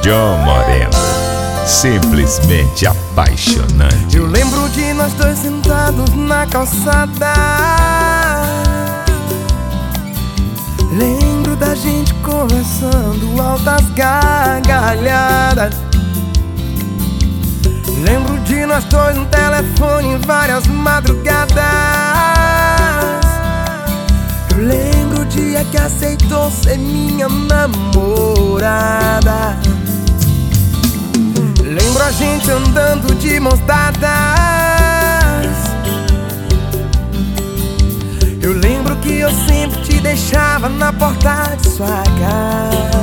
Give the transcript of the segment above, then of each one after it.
John Moreno, simplesmente apaixonante. Eu lembro de nós dois sentados na calçada. Lembro da gente conversando altas gargalhadas. Lembro de nós dois no telefone várias madrugadas. Eu lembro o dia que aceitou ser minha namorada. Lembro a gente andando de mãos dadas. Eu lembro que eu sempre te deixava na porta de sua casa.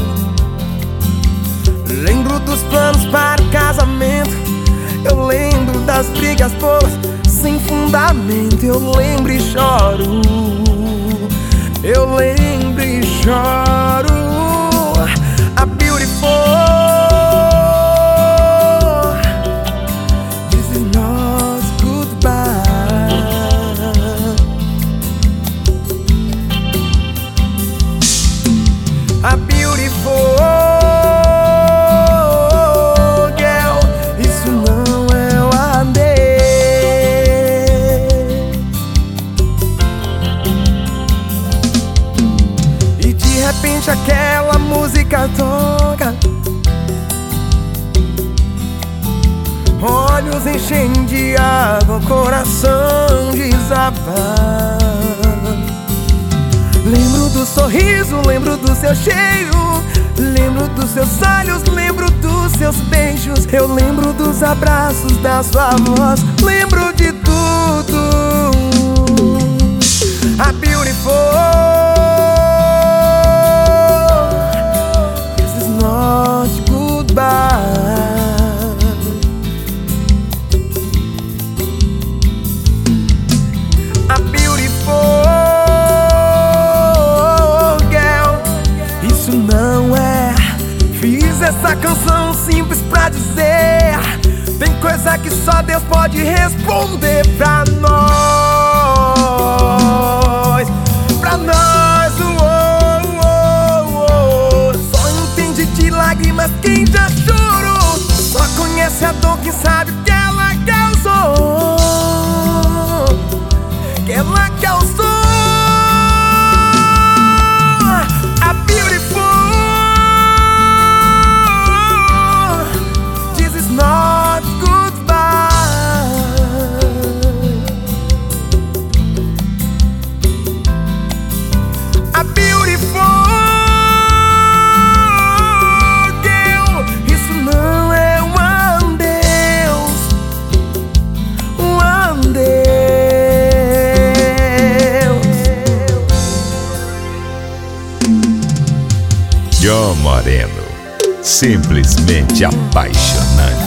Lembro dos planos para o casamento. Eu lembro das brigas boas sem fundamento. Eu lembro e choro. Eu lembro e choro. A beautiful. This is not goodbye. A beautiful. De repente aquela música toca, olhos enchem de água, coração desaba. Lembro do sorriso, lembro do seu cheiro, lembro dos seus olhos, lembro dos seus beijos. Eu lembro dos abraços da sua voz, lembro de tudo. A beautiful. A beautiful girl, isso não é. Fiz essa canção simples pra dizer: tem coisa que só Deus pode responder pra nós. Pra nós, só entende de lágrimas quem já chorou. Só conhece a dor quem sabe o que ela causou. Que ela causou. A beautiful. This is not goodbye. A beautiful girl, isso não é um adeus. Um adeus. John Moreno, simplesmente apaixonante.